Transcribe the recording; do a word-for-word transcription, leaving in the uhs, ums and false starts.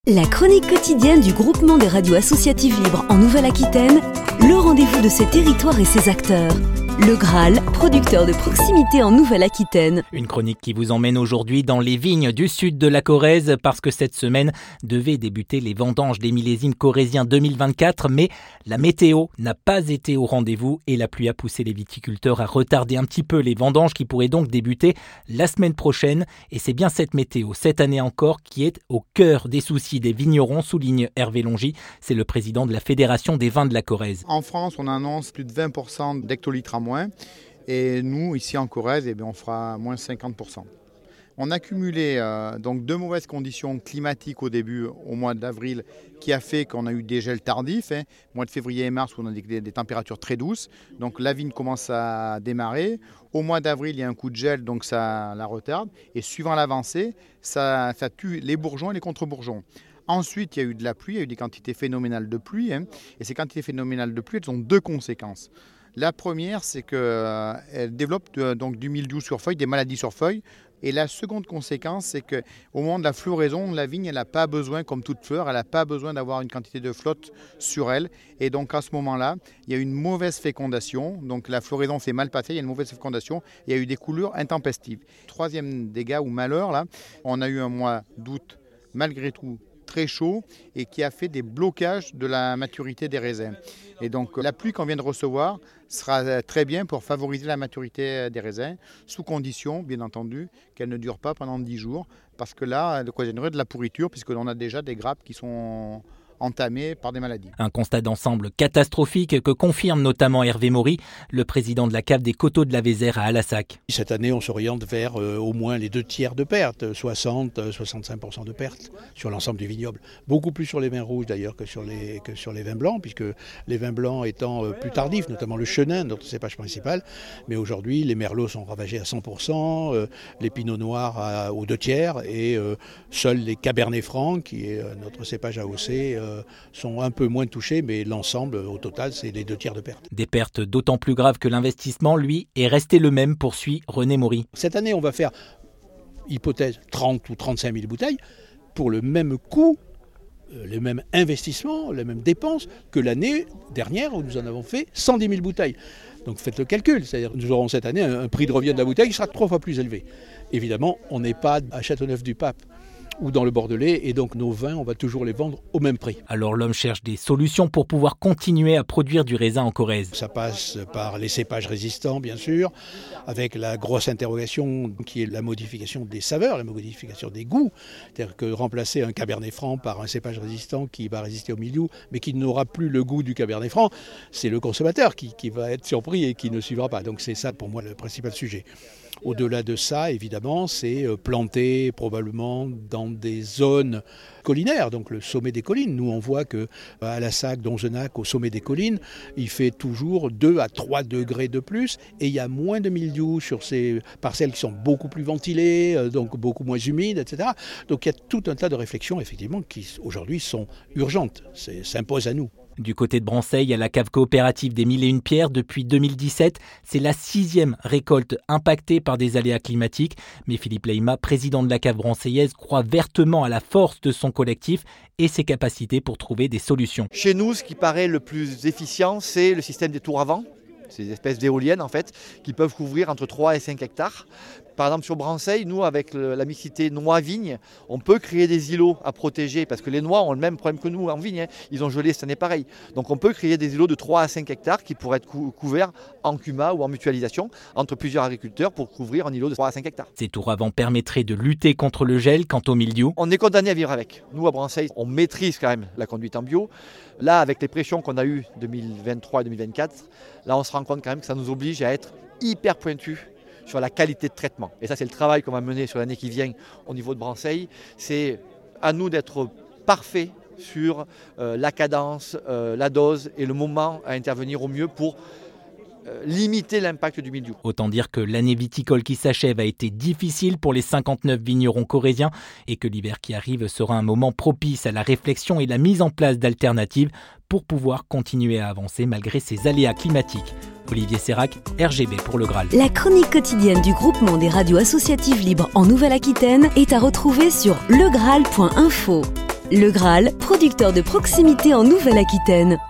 La chronique quotidienne du groupement des radios associatives libres en Nouvelle-Aquitaine, le rendez-vous de ses territoires et ses acteurs. Le Graal, producteur de proximité en Nouvelle-Aquitaine. Une chronique qui vous emmène aujourd'hui dans les vignes du sud de la Corrèze parce que cette semaine devaient débuter les vendanges des millésimes corréziens deux mille vingt-quatre, mais la météo n'a pas été au rendez-vous et la pluie a poussé les viticulteurs à retarder un petit peu les vendanges qui pourraient donc débuter la semaine prochaine. Et c'est bien cette météo, cette année encore, qui est au cœur des soucis des vignerons, souligne Hervé Longy. C'est le président de la Fédération des vins de la Corrèze. En France, on annonce plus de vingt pour cent d'hectolitres à moins. Et nous, ici en Corrèze, eh bien, on fera moins cinquante pour cent. On a cumulé euh, donc deux mauvaises conditions climatiques au début, au mois d'avril, qui a fait qu'on a eu des gels tardifs. Hein, mois de février et mars, où on a des, des, des températures très douces. Donc la vigne commence à démarrer. Au mois d'avril, il y a un coup de gel, donc ça la retarde. Et suivant l'avancée, ça, ça tue les bourgeons et les contre-bourgeons. Ensuite, il y a eu de la pluie, il y a eu des quantités phénoménales de pluie. Hein, et ces quantités phénoménales de pluie, elles ont deux conséquences. La première, c'est qu'elle euh, développe euh, donc du mildiou sur feuille, des maladies sur feuille. Et la seconde conséquence, c'est qu'au moment de la floraison, la vigne, elle n'a pas besoin, comme toute fleur, elle n'a pas besoin d'avoir une quantité de flotte sur elle. Et donc à ce moment-là, il y a une mauvaise fécondation. Donc la floraison s'est mal passée, il y a une mauvaise fécondation. Il y a eu des coulures intempestives. Troisième dégât ou malheur, là, on a eu un mois d'août, malgré tout, très chaud et qui a fait des blocages de la maturité des raisins. Et donc la pluie qu'on vient de recevoir sera très bien pour favoriser la maturité des raisins, sous condition, bien entendu, qu'elle ne dure pas pendant dix jours, parce que là, elle occasionnerait de la pourriture, puisque l'on a déjà des grappes qui sont entamées par des maladies. Un constat d'ensemble catastrophique que confirme notamment Hervé Maury, le président de la cave des Coteaux de la Vézère à Alassac. Cette année, on s'oriente vers euh, au moins les deux tiers de pertes, soixante à soixante-cinq pour cent de pertes sur l'ensemble du vignoble. Beaucoup plus sur les vins rouges d'ailleurs que sur les, que sur les vins blancs, puisque les vins blancs étant euh, plus tardifs, notamment le chenin, notre cépage principal. Mais aujourd'hui, les merlots sont ravagés à cent pour cent, euh, les pinots noirs à, aux deux tiers, et euh, seuls les cabernets francs, qui est euh, notre cépage A O C, euh, sont un peu moins touchés, mais l'ensemble, au total, c'est les deux tiers de pertes. Des pertes d'autant plus graves que l'investissement, lui, est resté le même, poursuit René Maury. Cette année, on va faire, hypothèse, trente ou trente-cinq mille bouteilles pour le même coût, le même investissement, les mêmes dépenses que l'année dernière où nous en avons fait cent dix mille bouteilles. Donc faites le calcul, c'est-à-dire que nous aurons cette année un prix de revient de la bouteille qui sera trois fois plus élevé. Évidemment, on n'est pas à Châteauneuf-du-Pape ou dans le Bordelais, et donc nos vins, on va toujours les vendre au même prix. Alors l'homme cherche des solutions pour pouvoir continuer à produire du raisin en Corrèze. Ça passe par les cépages résistants, bien sûr, avec la grosse interrogation qui est la modification des saveurs, la modification des goûts. C'est-à-dire que remplacer un cabernet franc par un cépage résistant qui va résister au mildiou, mais qui n'aura plus le goût du cabernet franc, c'est le consommateur qui, qui va être surpris et qui ne suivra pas. Donc c'est ça pour moi le principal sujet. Au-delà de ça, évidemment, c'est planter probablement dans des zones collinaires, donc le sommet des collines. Nous, on voit qu'à Alassac, Donzenac, au sommet des collines, il fait toujours deux à trois degrés de plus et il y a moins de mildiou sur ces parcelles qui sont beaucoup plus ventilées, donc beaucoup moins humides, et cetera. Donc il y a tout un tas de réflexions, effectivement, qui aujourd'hui sont urgentes, c'est, s'imposent à nous. Du côté de Branceil, à la cave coopérative des Mille et Une Pierres, depuis deux mille dix-sept, c'est la sixième récolte impactée par des aléas climatiques. Mais Philippe Leima, président de la cave branceillaise, croit vertement à la force de son collectif et ses capacités pour trouver des solutions. Chez nous, ce qui paraît le plus efficient, c'est le système des tours à vent. C'est des espèces d'éoliennes en fait, qui peuvent couvrir entre trois et cinq hectares. Par exemple sur Branceil, nous avec la mixité noix-vigne, on peut créer des îlots à protéger parce que les noix ont le même problème que nous en vigne, hein. Ils ont gelé cette année pareil. Donc on peut créer des îlots de trois à cinq hectares qui pourraient être cou- couverts en cuma ou en mutualisation entre plusieurs agriculteurs pour couvrir un îlot de trois à cinq hectares. Ces tours à vent permettraient de lutter contre le gel quant au mildiou. On est condamné à vivre avec. Nous à Branceil, on maîtrise quand même la conduite en bio. Là avec les pressions qu'on a eues deux mille vingt-trois et deux mille vingt-quatre, là on se rend compte quand même que ça nous oblige à être hyper pointus sur la qualité de traitement. Et ça, c'est le travail qu'on va mener sur l'année qui vient au niveau de Branceil. C'est à nous d'être parfaits sur euh, la cadence, euh, la dose et le moment à intervenir au mieux pour euh, limiter l'impact du mildiou. Autant dire que l'année viticole qui s'achève a été difficile pour les cinquante-neuf vignerons corréziens et que l'hiver qui arrive sera un moment propice à la réflexion et la mise en place d'alternatives pour pouvoir continuer à avancer malgré ces aléas climatiques. Olivier Sérac, R G B pour le Graal. La chronique quotidienne du groupement des radios associatives libres en Nouvelle-Aquitaine est à retrouver sur le graal point info. Le Graal, producteur de proximité en Nouvelle-Aquitaine.